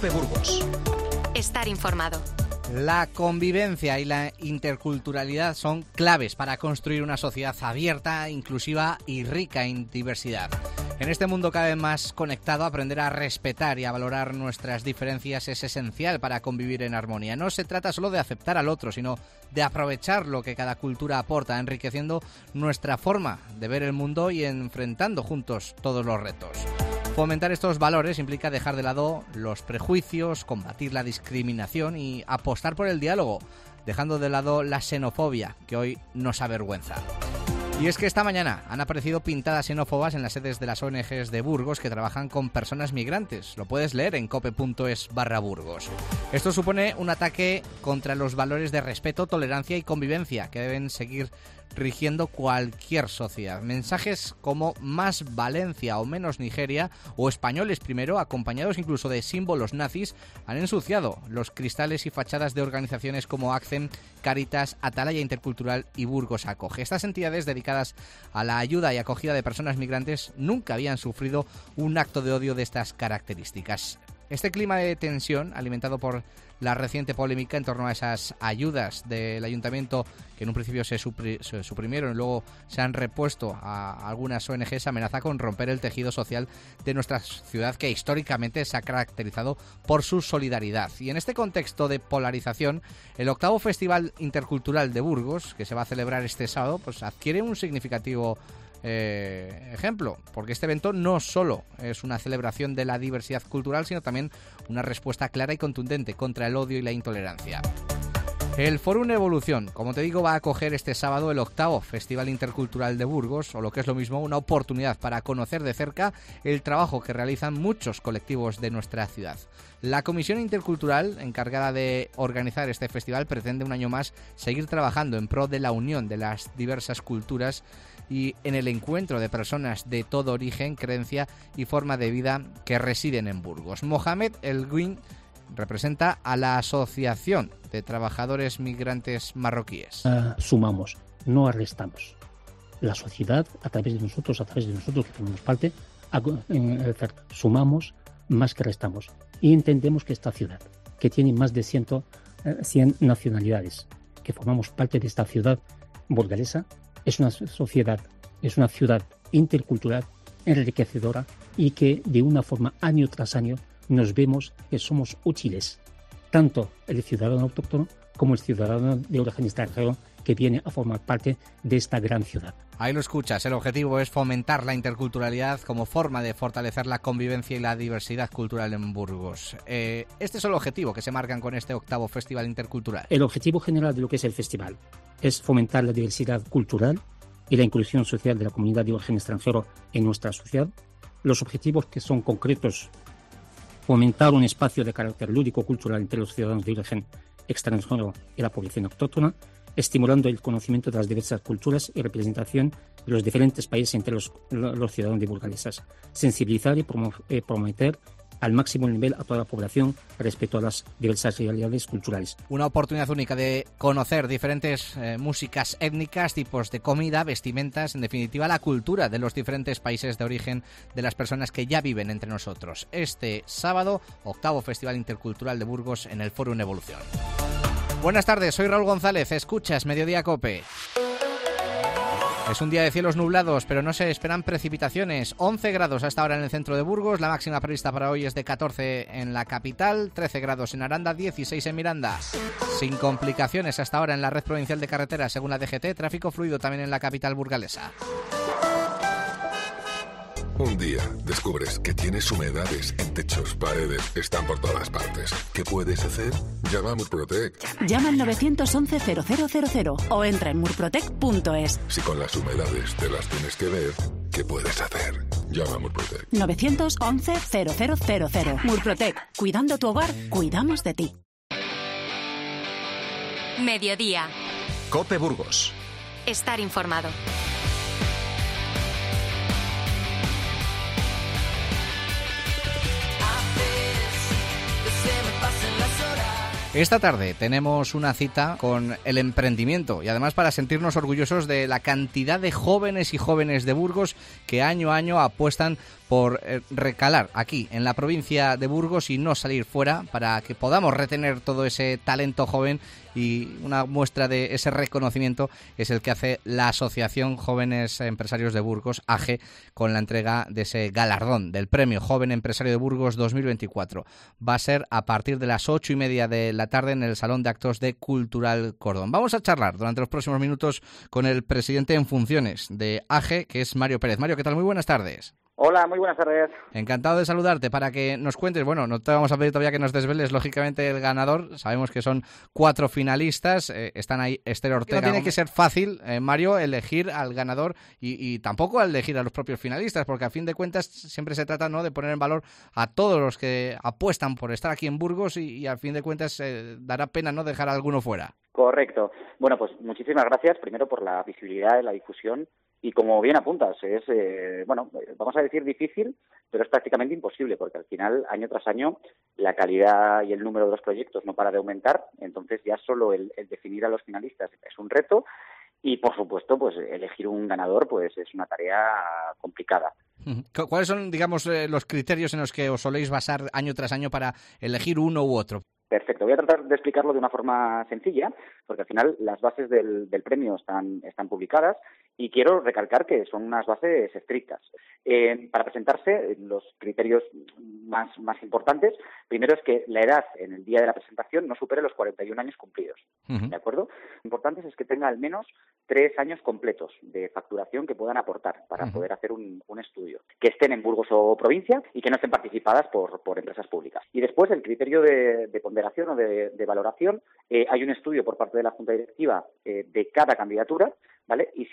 COPE Burgos. Estar informado. La convivencia y la interculturalidad son claves para construir una sociedad abierta, inclusiva y rica en diversidad. En este mundo cada vez más conectado, aprender a respetar y a valorar nuestras diferencias es esencial para convivir en armonía. No se trata solo de aceptar al otro, sino de aprovechar lo que cada cultura aporta, enriqueciendo nuestra forma de ver el mundo y enfrentando juntos todos los retos. Fomentar estos valores implica dejar de lado los prejuicios, combatir la discriminación y apostar por el diálogo, dejando de lado la xenofobia que hoy nos avergüenza. Y es que esta mañana han aparecido pintadas xenófobas en las sedes de las ONGs de Burgos que trabajan con personas migrantes. Lo puedes leer en cope.es/Burgos. Esto supone un ataque contra los valores de respeto, tolerancia y convivencia que deben seguir rigiendo cualquier sociedad. Mensajes como más Valencia o menos Nigeria o españoles primero, acompañados incluso de símbolos nazis, han ensuciado los cristales y fachadas de organizaciones como ACCEM, Cáritas, Atalaya Intercultural y Burgos Acoge. Estas entidades dedicadas a la ayuda y acogida de personas migrantes nunca habían sufrido un acto de odio de estas características. Este clima de tensión, alimentado por la reciente polémica en torno a esas ayudas del ayuntamiento que en un principio se suprimieron y luego se han repuesto a algunas ONGs, amenaza con romper el tejido social de nuestra ciudad que históricamente se ha caracterizado por su solidaridad. Y en este contexto de polarización, el 8º Festival Intercultural de Burgos, que se va a celebrar este sábado, pues adquiere un significativo ejemplo, porque este evento no solo es una celebración de la diversidad cultural, sino también una respuesta clara y contundente contra el odio y la intolerancia. El Fórum Evolución, como te digo, va a acoger este sábado el 8º Festival Intercultural de Burgos, o lo que es lo mismo, una oportunidad para conocer de cerca el trabajo que realizan muchos colectivos de nuestra ciudad. La Comisión Intercultural, encargada de organizar este festival, pretende un año más seguir trabajando en pro de la unión de las diversas culturas y en el encuentro de personas de todo origen, creencia y forma de vida que residen en Burgos. Mohamed El Guin representa a la Asociación de Trabajadores Migrantes Marroquíes. Sumamos, no arrestamos. La sociedad, a través de nosotros que formamos parte, sumamos más que restamos. Y entendemos que esta ciudad, que tiene más de 100 nacionalidades, que formamos parte de esta ciudad burgalesa, es una sociedad, es una ciudad intercultural, enriquecedora y que de una forma año tras año nos vemos que somos útiles, tanto el ciudadano autóctono como el ciudadano de origen extranjero que viene a formar parte de esta gran ciudad. Ahí lo escuchas, el objetivo es fomentar la interculturalidad como forma de fortalecer la convivencia y la diversidad cultural en Burgos. Este es el objetivo que se marcan con este 8º Festival Intercultural. El objetivo general de lo que es el festival es fomentar la diversidad cultural y la inclusión social de la comunidad de origen extranjero en nuestra sociedad. Los objetivos que son concretos: fomentar un espacio de carácter lúdico-cultural entre los ciudadanos de origen extranjero y la población autóctona, estimulando el conocimiento de las diversas culturas y representación de los diferentes países entre los ciudadanos de burgalesas, sensibilizar y promover al máximo nivel a toda la población respecto a las diversas realidades culturales. Una oportunidad única de conocer diferentes músicas étnicas, tipos de comida, vestimentas, en definitiva la cultura de los diferentes países de origen de las personas que ya viven entre nosotros. Este sábado, 8º Festival Intercultural de Burgos en el Fórum Evolución. Buenas tardes, soy Raúl González, escuchas Mediodía Cope. Es un día de cielos nublados, pero no se esperan precipitaciones. 11 grados hasta ahora en el centro de Burgos, la máxima prevista para hoy es de 14 en la capital, 13 grados en Aranda, 16 en Miranda. Sin complicaciones hasta ahora en la red provincial de carreteras, según la DGT, tráfico fluido también en la capital burgalesa. Un día descubres que tienes humedades en techos, paredes, están por todas partes. ¿Qué puedes hacer? Llama a Murprotec. Llama al 911-0000 o entra en murprotec.es. Si con las humedades te las tienes que ver, ¿qué puedes hacer? Llama a Murprotec. 911-0000. Murprotec. Cuidando tu hogar, cuidamos de ti. Mediodía. COPE Burgos. Estar informado. Esta tarde tenemos una cita con el emprendimiento y además para sentirnos orgullosos de la cantidad de jóvenes y jóvenes de Burgos que año a año apuestan por recalar aquí en la provincia de Burgos y no salir fuera, para que podamos retener todo ese talento joven. Y una muestra de ese reconocimiento es el que hace la Asociación Jóvenes Empresarios de Burgos, AGE, con la entrega de ese galardón del Premio Joven Empresario de Burgos 2024. Va a ser a partir de las 8:30 de la tarde en el Salón de Actos de Cultural Cordón. Vamos a charlar durante los próximos minutos con el presidente en funciones de AGE, que es Mario Pérez. Mario, ¿qué tal? Muy buenas tardes. Hola, muy buenas tardes. Encantado de saludarte, para que nos cuentes, bueno, no te vamos a pedir todavía que nos desveles, lógicamente, el ganador. Sabemos que son 4 finalistas, están ahí Esther Ortega. No tiene que ser fácil, Mario, elegir al ganador y tampoco elegir a los propios finalistas, porque a fin de cuentas siempre se trata, ¿no?, de poner en valor a todos los que apuestan por estar aquí en Burgos y a fin de cuentas dará pena no dejar a alguno fuera. Correcto. Bueno, pues muchísimas gracias, primero por la visibilidad y la difusión. Y como bien apuntas, es, vamos a decir difícil, pero es prácticamente imposible, porque al final, año tras año, la calidad y el número de los proyectos no para de aumentar. Entonces ya solo el definir a los finalistas es un reto y, por supuesto, pues elegir un ganador pues es una tarea complicada. ¿Cuáles son, digamos, los criterios en los que os soléis basar año tras año para elegir uno u otro? Perfecto. Voy a tratar de explicarlo de una forma sencilla, porque al final las bases del premio están publicadas y quiero recalcar que son unas bases estrictas. Para presentarse, los criterios más importantes, primero es que la edad en el día de la presentación no supere los 41 años cumplidos, ¿de acuerdo? Lo importante es que tenga al menos 3 años completos de facturación que puedan aportar para poder hacer un estudio, que estén en Burgos o provincia y que no estén participadas por empresas públicas. Y después, el criterio de ponderación o de valoración, hay un estudio por parte de la Junta Directiva de cada candidatura, ¿vale? Y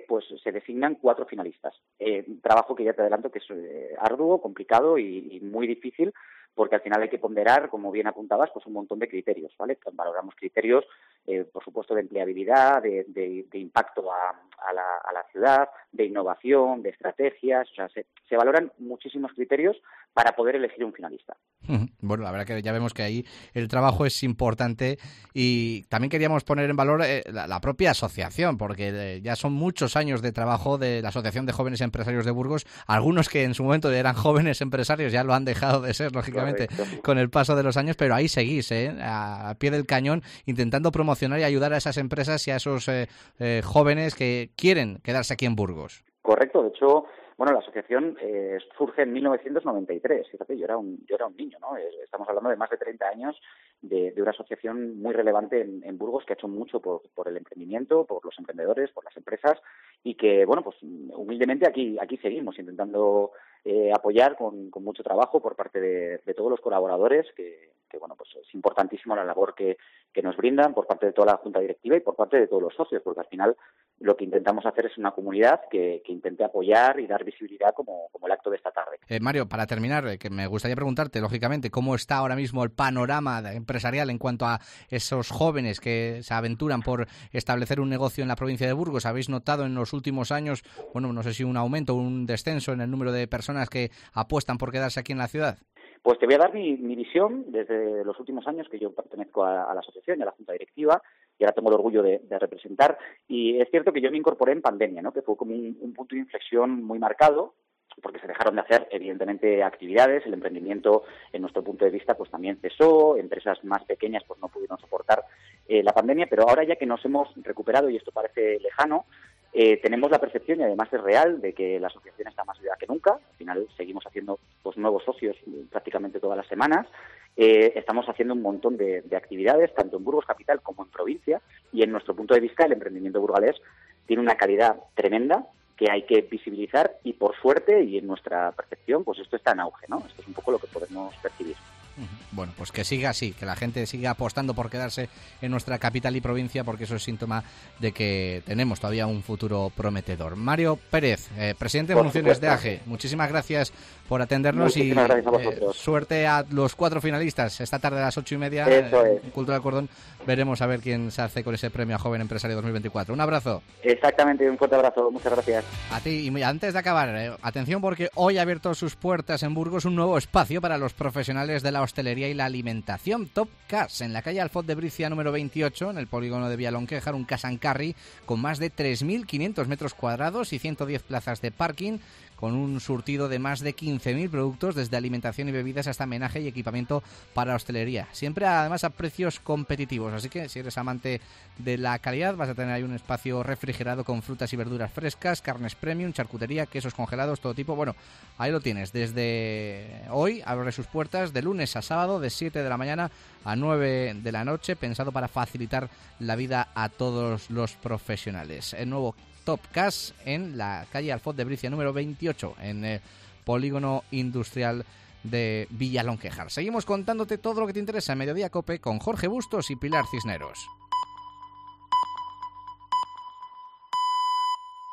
se designan 4 finalistas. Trabajo que ya te adelanto que es arduo, complicado y muy difícil, porque al final hay que ponderar, como bien apuntabas, pues un montón de criterios, ¿vale? Valoramos criterios, por supuesto, de empleabilidad, de impacto a la ciudad, de innovación, de estrategias. O sea, se valoran muchísimos criterios para poder elegir un finalista. Bueno, la verdad que ya vemos que ahí el trabajo es importante y también queríamos poner en valor la propia asociación, porque ya son muchos años de trabajo de la Asociación de Jóvenes Empresarios de Burgos, algunos que en su momento eran jóvenes empresarios, ya lo han dejado de ser, lógicamente, con el paso de los años, pero ahí seguís, a pie del cañón, intentando promocionar y ayudar a esas empresas y a esos jóvenes que quieren quedarse aquí en Burgos. Correcto, de hecho, bueno, la asociación surge en 1993, fíjate, yo era un niño, ¿no? Estamos hablando de más de 30 años de una asociación muy relevante en Burgos, que ha hecho mucho por el emprendimiento, por los emprendedores, por las empresas, y que, bueno, pues humildemente aquí seguimos intentando apoyar con mucho trabajo por parte de todos los colaboradores, que bueno, pues es importantísimo la labor que nos brindan por parte de toda la Junta Directiva y por parte de todos los socios, porque al final lo que intentamos hacer es una comunidad que intente apoyar y dar visibilidad como el acto de esta tarde. Mario, para terminar, que me gustaría preguntarte, lógicamente, ¿cómo está ahora mismo el panorama empresarial en cuanto a esos jóvenes que se aventuran por establecer un negocio en la provincia de Burgos? ¿Habéis notado en los últimos años, bueno, no sé si un aumento o un descenso en el número de personas que apuestan por quedarse aquí en la ciudad? Pues te voy a dar mi visión desde los últimos años que yo pertenezco a la asociación y a la Junta Directiva, y ahora tengo el orgullo de representar. Y es cierto que yo me incorporé en pandemia, ¿no? Que fue como un punto de inflexión muy marcado, porque se dejaron de hacer, evidentemente, actividades. El emprendimiento, en nuestro punto de vista, pues también cesó. Empresas más pequeñas pues no pudieron soportar la pandemia, pero ahora ya que nos hemos recuperado, y esto parece lejano, tenemos la percepción, y además es real, de que la asociación está más viva que nunca. Al final seguimos haciendo pues nuevos socios prácticamente todas las semanas. Estamos haciendo un montón de actividades, tanto en Burgos Capital como en provincia, y en nuestro punto de vista el emprendimiento burgalés tiene una calidad tremenda que hay que visibilizar, y por suerte y en nuestra percepción pues esto está en auge, ¿no? Esto es un poco lo que podemos percibir. Bueno, pues que siga así, que la gente siga apostando por quedarse en nuestra capital y provincia, porque eso es síntoma de que tenemos todavía un futuro prometedor. Mario Pérez, presidente de funciones de AGE, muchísimas gracias por atendernos y suerte a los 4 finalistas. Esta tarde a las 8:30 en Cultural Cordón veremos a ver quién se hace con ese premio a Joven Empresario 2024. Un abrazo. Exactamente, un fuerte abrazo, muchas gracias. A ti, y antes de acabar, atención, porque hoy ha abierto sus puertas en Burgos un nuevo espacio para los profesionales de la hostelería y la alimentación. Top Cas, en la calle Alfot de Bricia número 28, en el polígono de Villalonquejar, un cash and carry con más de 3.500 metros cuadrados y 110 plazas de parking, con un surtido de más de 15.000 productos, desde alimentación y bebidas hasta menaje y equipamiento para hostelería. Siempre, además, a precios competitivos. Así que, si eres amante de la calidad, vas a tener ahí un espacio refrigerado con frutas y verduras frescas, carnes premium, charcutería, quesos congelados, todo tipo. Bueno, ahí lo tienes. Desde hoy abre sus puertas de lunes a sábado, de 7 de la mañana a 9 de la noche, pensado para facilitar la vida a todos los profesionales. El nuevo Top Cas en la calle Alfot de Bricia número 28, en el polígono industrial de Villalonquejar. Seguimos contándote todo lo que te interesa en Mediodía Cope con Jorge Bustos y Pilar Cisneros.